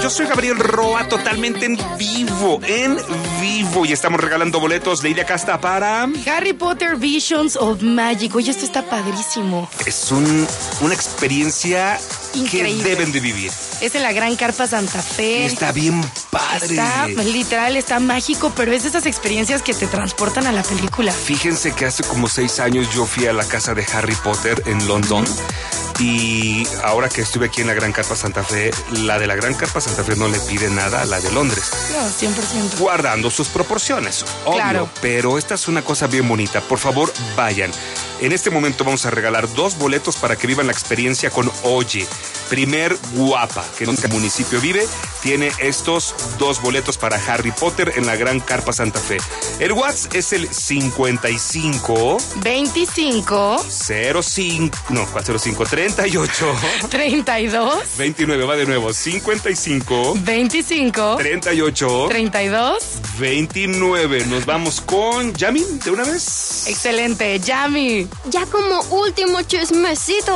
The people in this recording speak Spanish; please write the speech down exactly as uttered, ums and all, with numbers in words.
Yo soy Gabriel Roa, totalmente en vivo, en vivo. Y estamos regalando boletos de Ilia Casta para... Harry Potter Visions of Magic. Oye, esto está padrísimo. Es un, una experiencia increíble que deben de vivir. Es en la Gran Carpa Santa Fe. Está bien padre. Está literal, está mágico, pero es de esas experiencias que te transportan a la película. Fíjense que hace como seis años yo fui a la casa de Harry Potter en London. Y ahora que estuve aquí en la Gran Carpa Santa Fe, la de la Gran Carpa Santa Fe no le pide nada a la de Londres. No, cien por ciento. Guardando sus proporciones, obvio. Claro. Pero esta es una cosa bien bonita. Por favor, vayan. En este momento vamos a regalar dos boletos para que vivan la experiencia con Oye. Primer guapa que en el municipio vive, tiene estos dos boletos para Harry Potter en la Gran Carpa Santa Fe. El WhatsApp es el cincuenta y cinco veinticinco cero cinco, no, cero cinco, treinta y ocho treinta y dos veintinueve, va de nuevo, cincuenta y cinco veinticinco treinta y ocho treinta y dos veintinueve. Nos vamos con Yami de una vez. Excelente, Yami. Ya como último chismecito.